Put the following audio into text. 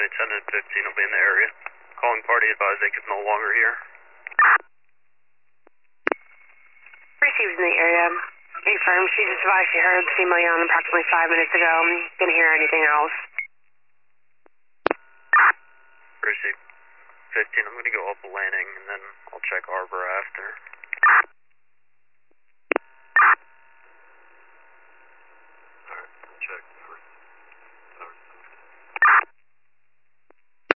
10 and 15 will be in the area. Calling party advised they could no longer hear. Received in the area. Confirmed. She just advised she heard the female yelling approximately 5 minutes ago. Didn't hear anything else. Received. 15, I'm going to go up landing and then I'll check Arbor after.